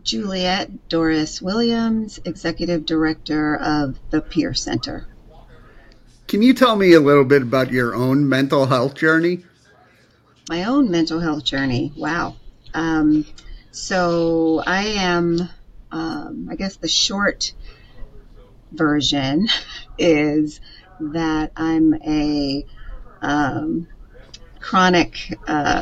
Juliet Doris Williams, Executive Director of the Peer Center. Can you tell me a little bit about your own mental health journey? My own mental health journey. Wow. Um, so I am, I guess the short version is that I'm a chronic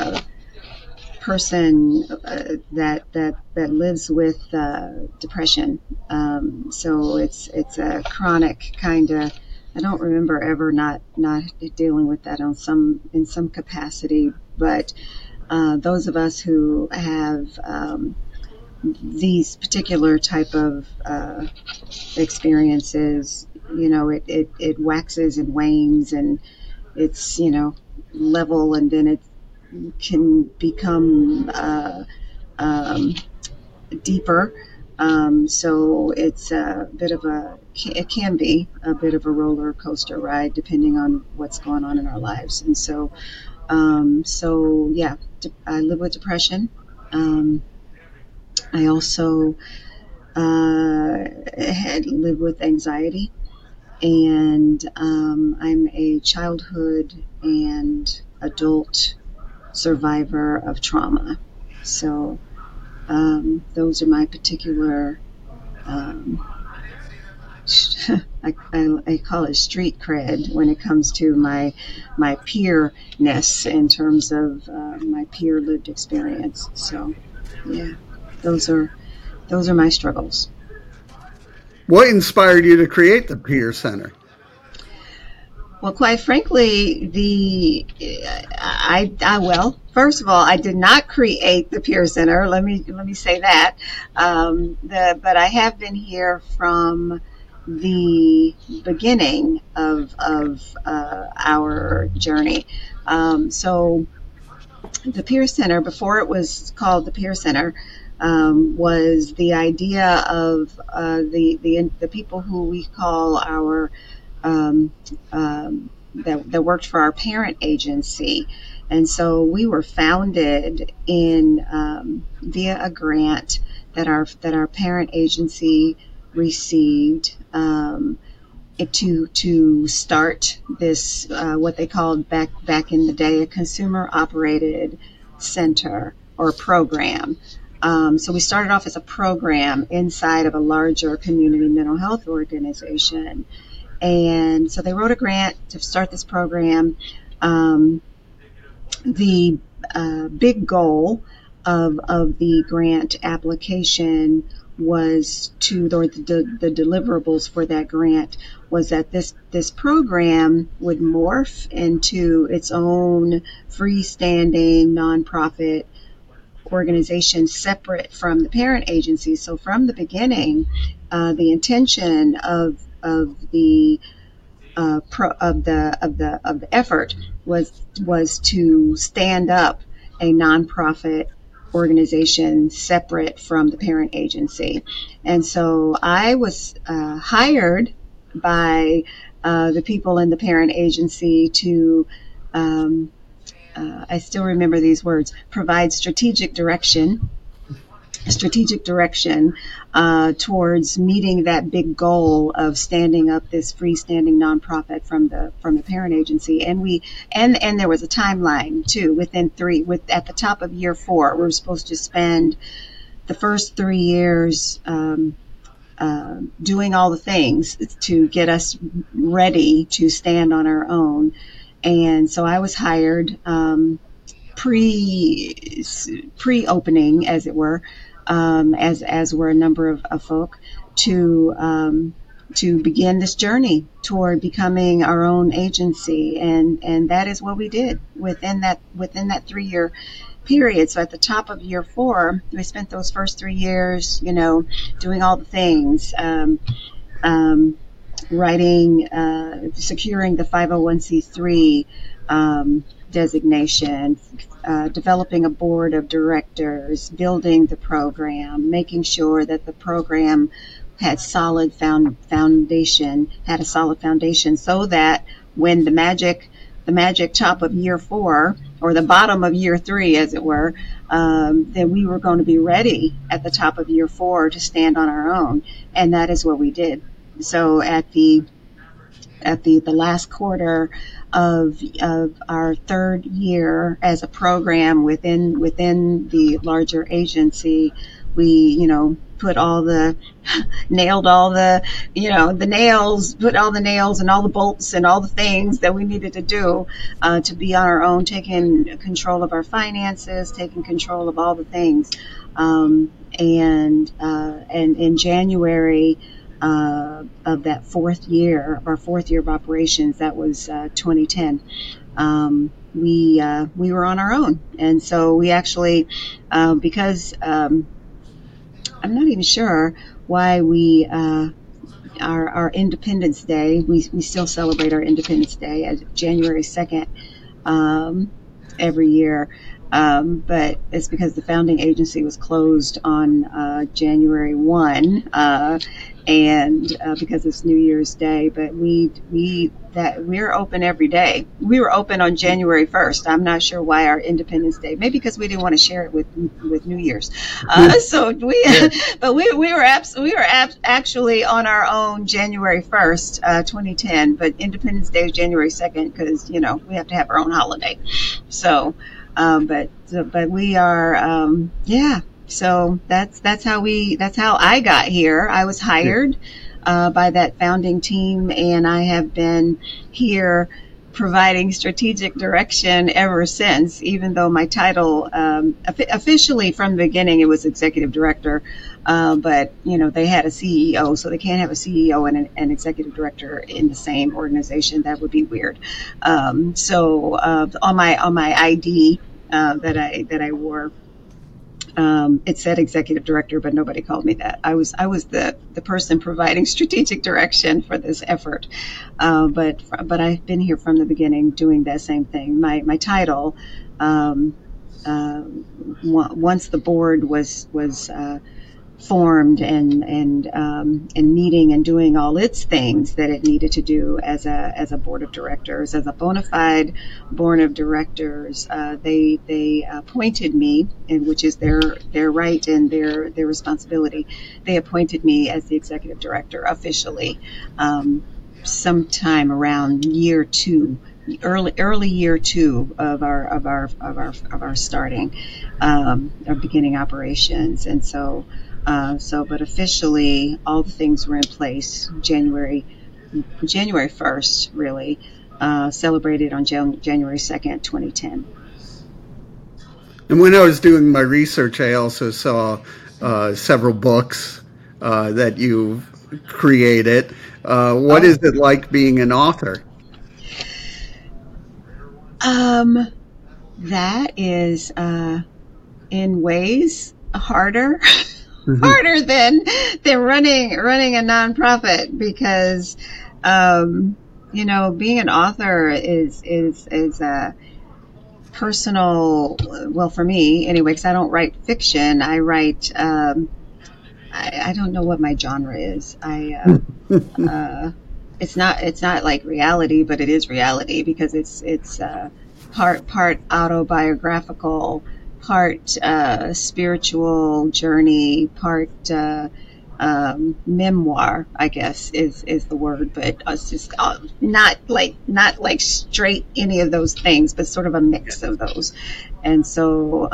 person that lives with depression. So it's a chronic kind of. I don't remember ever not dealing with that in some capacity. But those of us who have these particular type of experiences, it waxes and wanes, and it's level, and then it can become deeper. So it's it can be a bit of a roller coaster ride depending on what's going on in our lives. And so yeah, I live with depression. I also had lived with anxiety, and I'm a childhood and adult survivor of trauma. So those are my particular, I call it street cred when it comes to my peerness in terms of my peer lived experience. So yeah, those are my struggles. What inspired you to create the Peer Center? Well, quite frankly, well, first of all, I did not create the Peer Center. Let me say that. But I have been here from the beginning of our journey. So the Peer Center, before it was called the Peer Center, was the idea of the people who we call our that worked for our parent agency. And so we were founded via a grant that our parent agency received to start this what they called back in the day a consumer operated center or program. So we started off as a program inside of a larger community mental health organization. And so they wrote a grant to start this program. The big goal of the grant application was or the deliverables for that grant was that this program would morph into its own freestanding nonprofit organization separate from the parent agency. So from the beginning, the intention of the effort was to stand up a nonprofit organization separate from the parent agency. And so I was hired by the people in the parent agency to I still remember these words: provide strategic direction towards meeting that big goal of standing up this freestanding nonprofit from the parent agency. And there was a timeline too. At the top of year 4, we were supposed to spend the first 3 years doing all the things to get us ready to stand on our own. And so I was hired pre-opening, as it were, as were a number of folk, to begin this journey toward becoming our own agency, and that is what we did within that 3-year period. So at the top of year 4, we spent those first 3 years, doing all the things. Writing, securing the 501c3 designation, developing a board of directors, building the program, making sure that the program had a solid foundation, so that when the magic the magic top of year 4, or the bottom of year 3, as it were, then we were going to be ready at the top of year 4 to stand on our own, and that is what we did. So at the last quarter of our 3rd year as a program within the larger agency, we put all the nailed all the the nails, put all the nails and all the bolts and all the things that we needed to do to be on our own, taking control of our finances, taking control of all the things, and in January of that 4th year, of our 4th year of operations, that was 2010. We were on our own, and so we actually, because I'm not even sure why we our Independence Day. We still celebrate our Independence Day as January 2nd every year. But it's because the founding agency was closed on January 1, and because it's New Year's Day. But we're open every day. We were open on January 1st. I'm not sure why our Independence Day. Maybe because we didn't want to share it with New Year's. So but we were actually on our own January 1st, 2010. But Independence Day is January 2nd because we have to have our own holiday. So. But we are, so that's how I got here. I was hired, by that founding team, and I have been here providing strategic direction ever since, even though my title, officially from the beginning, it was executive director. But they had a CEO, so they can't have a CEO and an executive director in the same organization. That would be weird. So on my ID that I wore, it said executive director, but nobody called me that. I was the person providing strategic direction for this effort. But I've been here from the beginning doing that same thing. My title, once the board was formed and meeting and doing all its things that it needed to do as a board of directors, as a bona fide board of directors, they appointed me, and which is their right and their responsibility. They appointed me as the executive director officially, sometime around year 2. Early year 2 of our starting, of beginning operations. And so but officially all the things were in place January 1st, really, celebrated on January 2nd, 2010. And when I was doing my research, I also saw several books that you've created. What is it like being an author? That is, in ways, harder than running a nonprofit, because, being an author is a personal, well, for me anyway, because I don't write fiction. I write, I don't know what my genre is. It's not like reality, but it is reality, because it's part autobiographical, part spiritual journey, part memoir, I guess is the word, but it's just not like straight any of those things, but sort of a mix of those. And so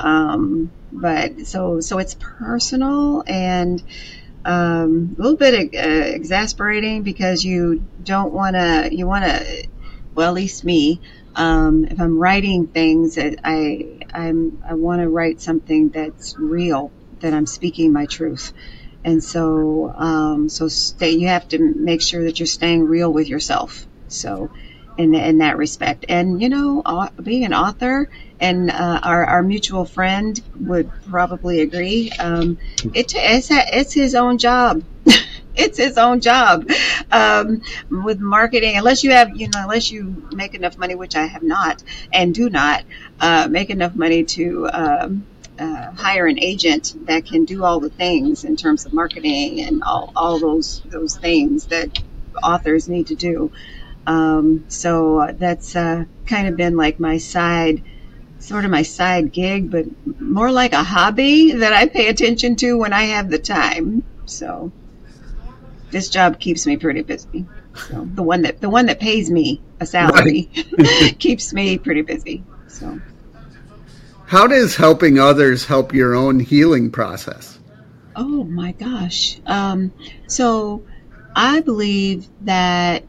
so it's personal and a little bit exasperating, because you want to, well, at least me, if I'm writing things, I want to write something that's real, that I'm speaking my truth. And so you have to make sure that you're staying real with yourself. So in that respect, and being an author, and our mutual friend would probably agree, it's his own job. It's his own job, with marketing, unless you make enough money, which I have not and do not make enough money to hire an agent that can do all the things in terms of marketing and all those things that authors need to do. So that's kind of been like my side gig, but more like a hobby that I pay attention to when I have the time. So this job keeps me pretty busy. So the one that pays me a salary Right. keeps me pretty busy. So How does helping others help your own healing process? oh my gosh. So I believe that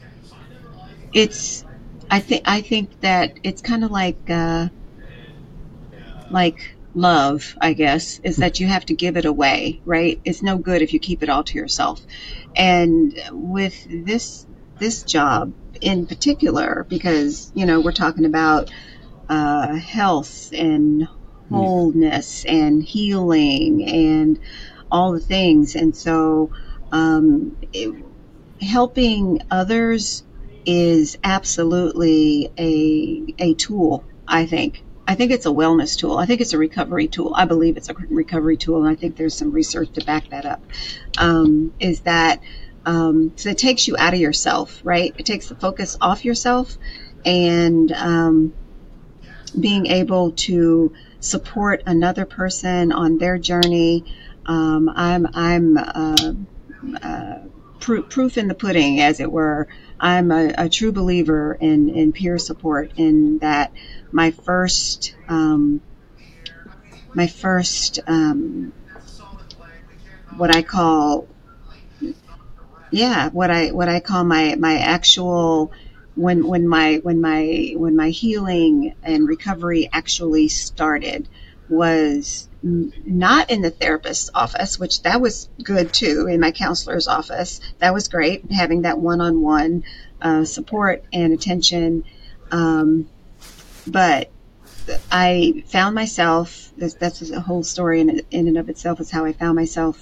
it's I think that it's kind of like love, I guess, is that you have to give it away, right? It's no good if you keep it all to yourself. And with this job in particular, because we're talking about health and wholeness and healing and all the things, and so helping others is absolutely a tool, I think. I think it's a wellness tool. I think it's a recovery tool. I believe it's a recovery tool, and I think there's some research to back that up. Is that so it takes you out of yourself, right? It takes the focus off yourself, and being able to support another person on their journey. I'm proof in the pudding, as it were. I'm a true believer in peer support. In that, my first what I call what I call my actual when my healing and recovery actually started was not in the therapist's office, which that was good too, in my counselor's office. That was great, having that one-on-one support and attention. But I found myself, that's a whole story in and of itself, is how I found myself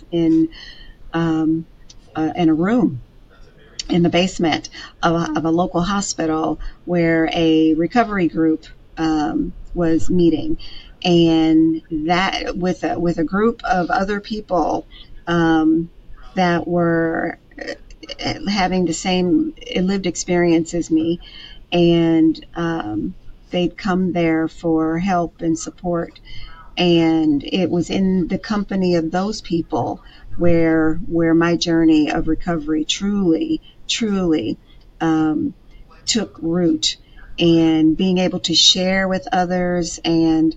in a room in the basement of a local hospital where a recovery group was meeting, and that with a group of other people that were having the same lived experience as me, and they'd come there for help and support. And it was in the company of those people where my journey of recovery truly took root, and being able to share with others, and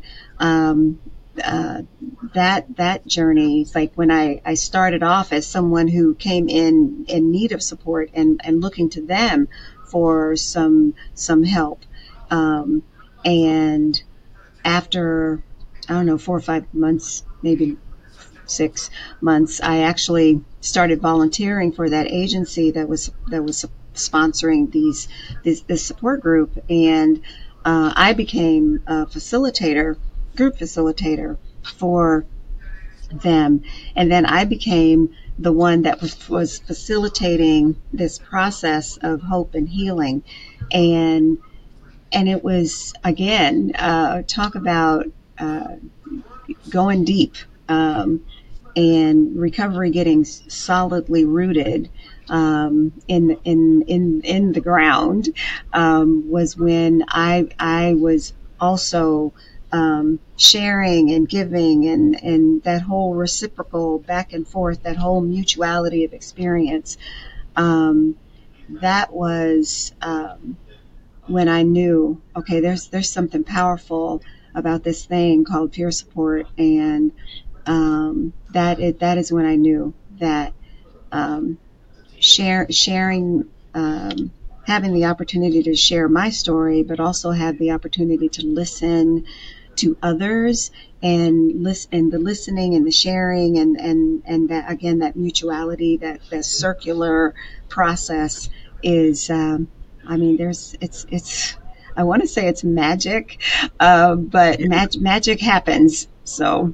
that journey. It's like when I started off as someone who came in need of support, and looking to them for some help, and after, I don't know, 4 or 5 months, maybe 6 months, I actually started volunteering for that agency that was sponsoring this support group, and I became a group facilitator for them, and then I became the one that was facilitating this process of hope and healing, and it was, again, talk about going deep, and recovery getting solidly rooted in the ground, was when I was also sharing and giving, and that whole reciprocal back and forth, that whole mutuality of experience. That was when I knew, okay, there's something powerful about this thing called peer support, and that is when I knew that sharing, having the opportunity to share my story, but also have the opportunity to listen to others, and the listening and the sharing, and that, again, that mutuality, that circular process is, it's I want to say it's magic, but magic happens. So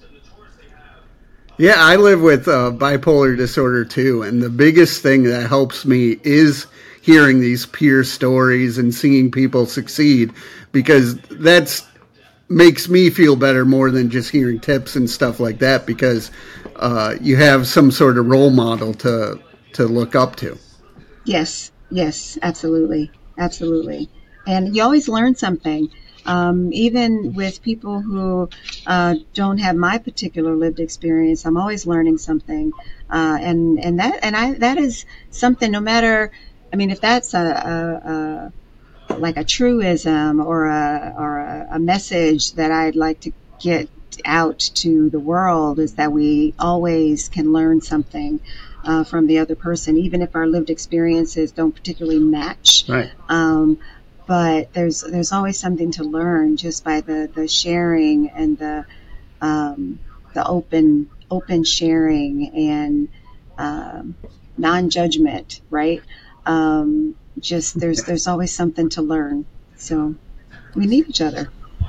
Yeah, I live with bipolar disorder too, and the biggest thing that helps me is hearing these peer stories and seeing people succeed, because that's makes me feel better more than just hearing tips and stuff like that, because you have some sort of role model to look up to. yes, Yes, absolutely. Absolutely. And you always learn something. Even with people who don't have my particular lived experience, I'm always learning something. That is something, no matter, I mean, if that's like a truism or a message that I'd like to get out to the world, is that we always can learn something from the other person, even if our lived experiences don't particularly match. Right. But there's always something to learn just by the sharing and the open sharing and non-judgment, right? Just there's always something to learn. So we need each other.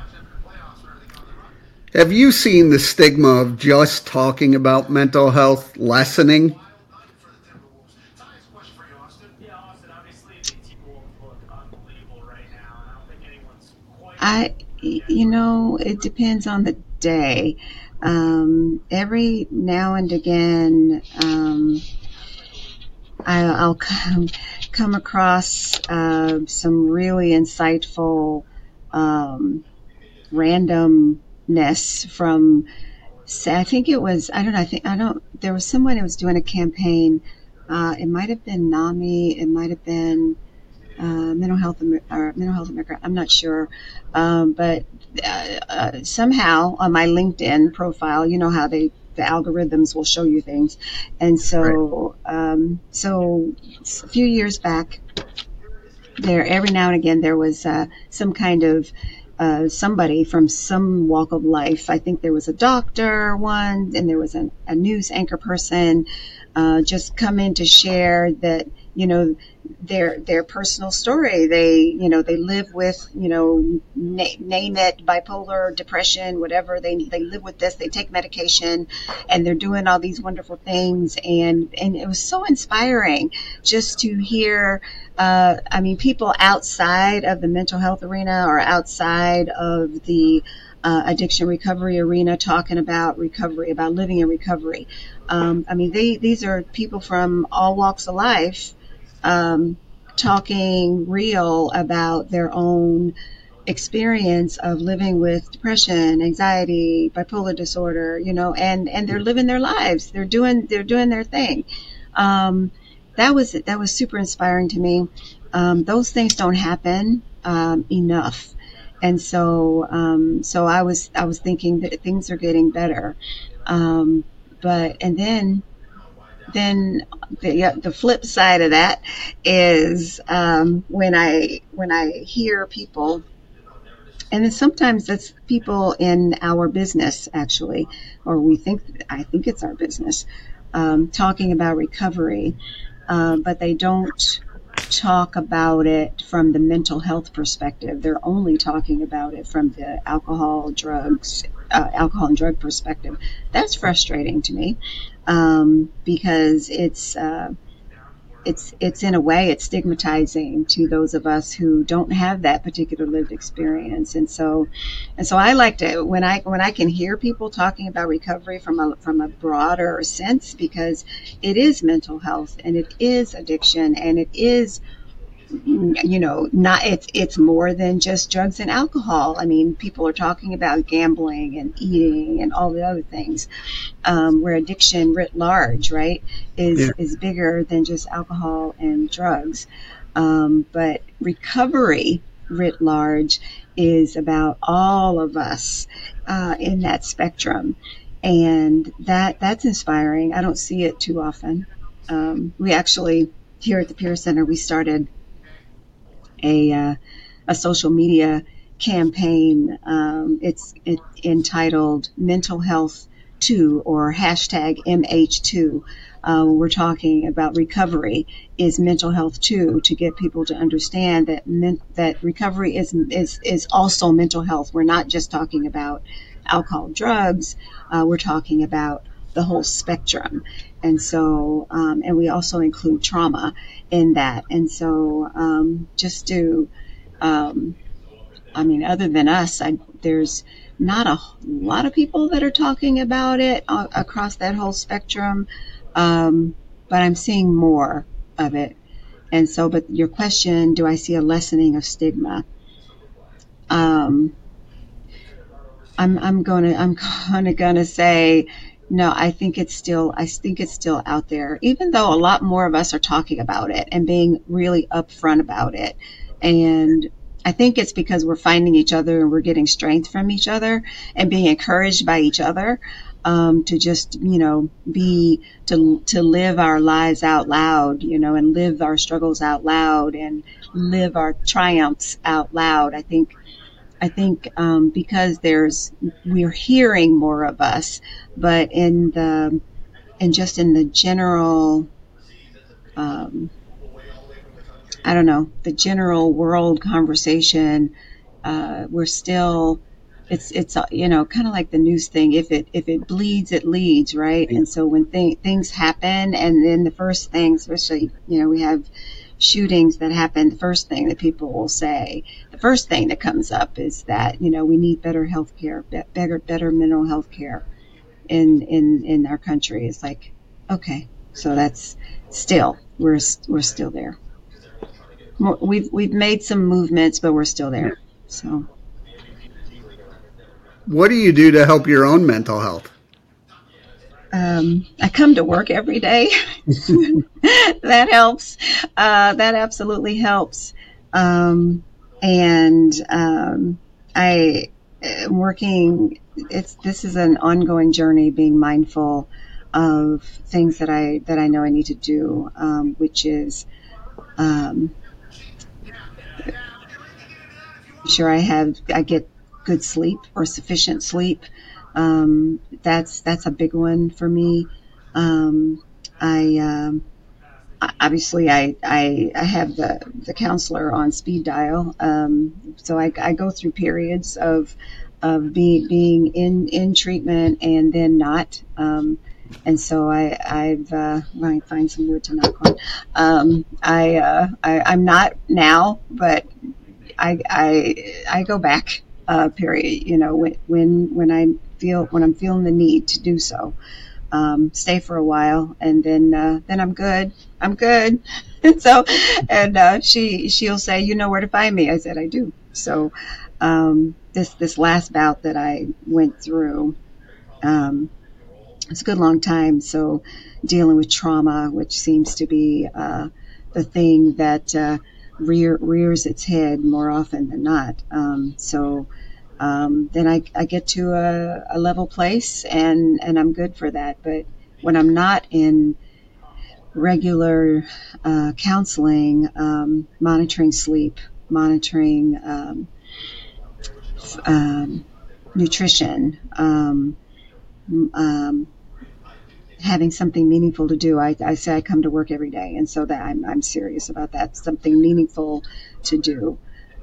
Have you seen the stigma of just talking about mental health lessening? It depends on the day. Every now and again, I'll come across some really insightful randomness from. I think it was. I don't know. I don't. There was someone who was doing a campaign. It might have been NAMI. It might have been Mental Health America. I'm not sure, but somehow on my LinkedIn profile, you know how the algorithms will show you things, and so so a few years back, there every now and again there was some kind of somebody from some walk of life. I think there was a doctor one, and there was a news anchor person just come in to share that, their personal story. They live with, name it, bipolar, depression, whatever. They live with this. They take medication, and they're doing all these wonderful things. And it was so inspiring just to hear. People outside of the mental health arena or outside of the addiction recovery arena talking about recovery, about living in recovery. These are people from all walks of life talking real about their own experience of living with depression, anxiety, bipolar disorder, and they're living their lives. They're doing their thing. That was super inspiring to me. Those things don't happen enough. And so I was thinking that things are getting better. Then the flip side of that is when I hear people, and then sometimes it's people in our business actually, or I think it's our business, talking about recovery, but they don't talk about it from the mental health perspective. They're only talking about it from the alcohol and drug perspective. That's frustrating to me, because it's in a way it's stigmatizing to those of us who don't have that particular lived experience. And so I like to, when I can hear people talking about recovery from a broader sense, because it is mental health and it is addiction and it is, not, it's more than just drugs and alcohol. I mean, people are talking about gambling and eating and all the other things, where addiction writ large, right, is bigger than just alcohol and drugs. But recovery writ large is about all of us in that spectrum, and that's inspiring. I don't see it too often. We actually, here at the Peer Center, we started a social media campaign. It's entitled Mental Health 2, or hashtag MH2. We're talking about recovery is mental health too, to get people to understand that recovery is also mental health. We're not just talking about alcohol, drugs. We're talking about the whole spectrum. And so, and we also include trauma in that. And so, just to, other than us, there's not a lot of people that are talking about it across that whole spectrum. But I'm seeing more of it. And so, but your question, do I see a lessening of stigma? I'm gonna say no. I think it's still out there, even though a lot more of us are talking about it and being really upfront about it. And I think it's because we're finding each other and we're getting strength from each other and being encouraged by each other, to just, to live our lives out loud, and live our struggles out loud and live our triumphs out loud. I think because we're hearing more of us, but in the general, I don't know, the general world conversation, we're still, it's kind of like the news thing. If it bleeds, it leads, right? And so when things happen, and then the first thing, especially, we have shootings that happen, the first thing that people will say, the first thing that comes up is that, we need better health care, better mental health care in our country. It's like, okay, so that's still, we're still there. We've made some movements, but we're still there. So, what do you do to help your own mental health? I come to work every day. That helps. That absolutely helps. I am working. This is an ongoing journey, being mindful of things that I know I need to do, which is sure I get good sleep or sufficient sleep. That's a big one for me. Obviously I have the counselor on speed dial. So I go through periods of being in treatment and then not. And so I've let me find some wood to knock on. I'm not now, but I go back period, when I'm feeling the need to do so. Stay for a while, and then I'm good. And so, she'll say, you know where to find me. I said, I do. So, this last bout that I went through, it's a good long time. So, dealing with trauma, which seems to be, the thing that, rears its head more often than not. Then I get to a level place, and I'm good for that. But when I'm not in regular counseling, monitoring sleep, monitoring nutrition, having something meaningful to do. I say I come to work every day, and so that I'm serious about that. Something meaningful to do,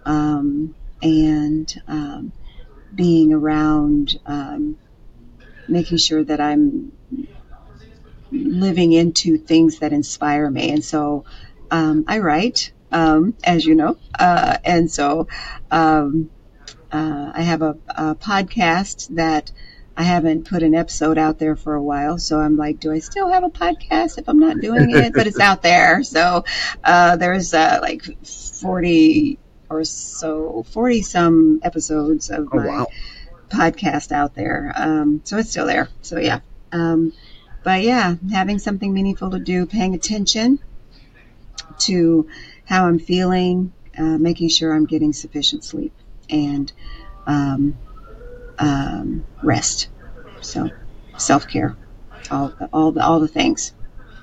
being around, making sure that I'm living into things that inspire me. And so I write, as you know, and so I have a podcast that I haven't put an episode out there for a while. So I'm like, do I still have a podcast if I'm not doing it? But it's out there. So there's like 40 or so, 40 some episodes of my podcast out there. So it's still there. So yeah. But yeah, having something meaningful to do, paying attention to how I'm feeling, making sure I'm getting sufficient sleep and rest. So self-care, all the things.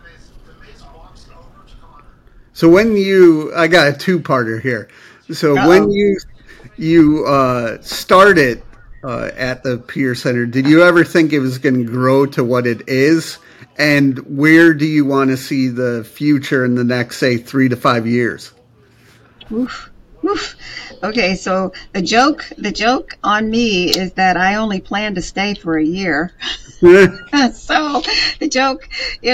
So I got a two-parter here. So when you started at the Peer Center, did you ever think it was going to grow to what it is? And where do you want to see the future in the next, say, 3 to 5 years? Oof. Okay, so the joke on me is that I only plan to stay for a year. So the joke,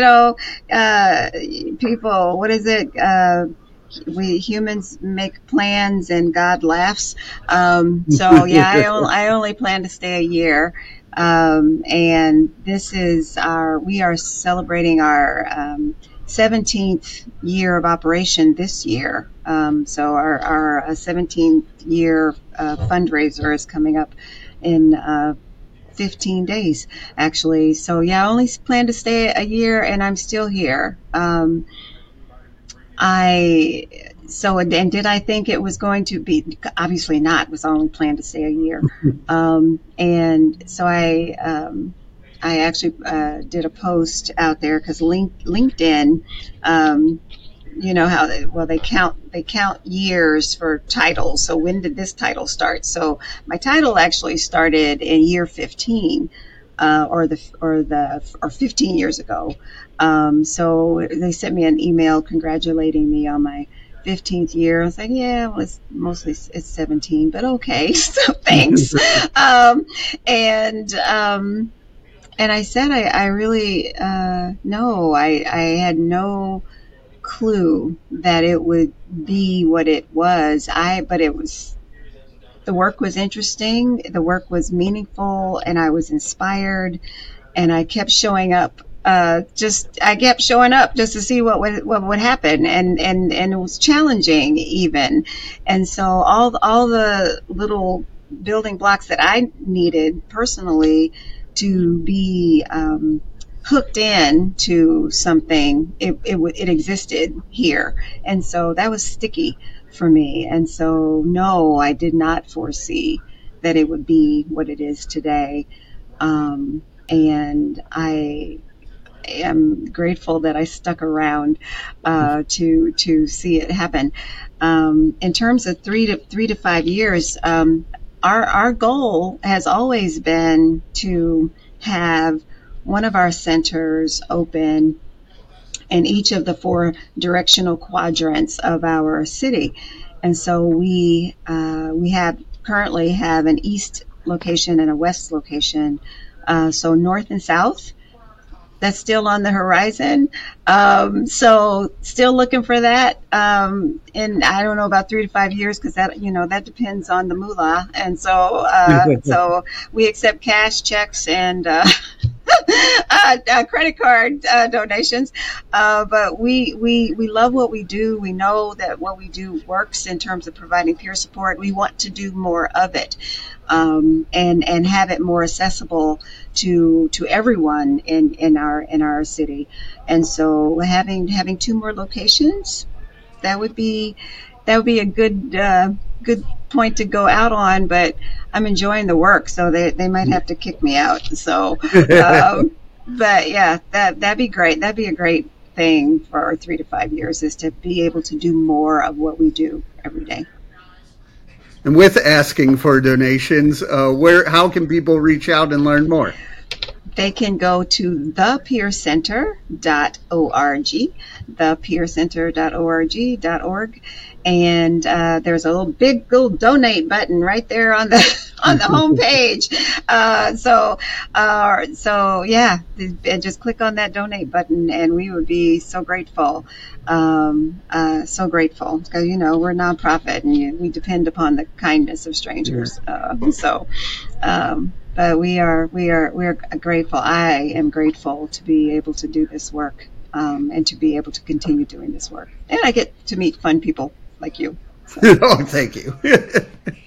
people, what is it? We humans make plans and God laughs. So yeah, I only plan to stay a year. And this is we are celebrating our 17th year of operation this year. So our 17th year fundraiser is coming up in 15 days, actually. So yeah, I only plan to stay a year, and I'm still here. I and did I think it was going to be? Obviously not. It was only planned to stay a year, and so I actually did a post out there because LinkedIn, you know how they count years for titles. So when did this title start? So my title actually started in year 15, or 15 years ago. So they sent me an email congratulating me on my 15th year. I was like, yeah, well, it's 17, but okay, so thanks. And I said, I really, no, I had no clue that it would be what it was. But the work was interesting, the work was meaningful, and I was inspired, and I kept showing up. I kept showing up just to see what would happen, and it was challenging even. And so all the little building blocks that I needed personally to be hooked in to something, it existed here, and so that was sticky for me. And so no, I did not foresee that it would be what it is today, and I am grateful that I stuck around to see it happen. In terms of 3 to 5 years, our goal has always been to have one of our centers open in each of the 4 directional quadrants of our city. And so we currently have an east location and a west location. So north and south, that's still on the horizon. So still looking for that. And I don't know about 3 to 5 years, because that depends on the moolah. And so, so we accept cash, checks, and credit card donations. But we love what we do. We know that what we do works in terms of providing peer support. We want to do more of it, and have it more accessible to everyone in our city. And so having 2 more locations, that would be a good point to go out on. But I'm enjoying the work, so they might have to kick me out. So, but yeah, that'd be great. That'd be a great thing for our 3 to 5 years, is to be able to do more of what we do every day. And with asking for donations, how can people reach out and learn more? They can go to thepeercenter.org, thepeercenter.org, and there's a big donate button right there on the home page. So yeah, and just click on that donate button, and we would be so grateful. So grateful, because we're a nonprofit, and we depend upon the kindness of strangers. But we are grateful. I am grateful to be able to do this work, and to be able to continue doing this work. And I get to meet fun people like you. So. Oh, thank you.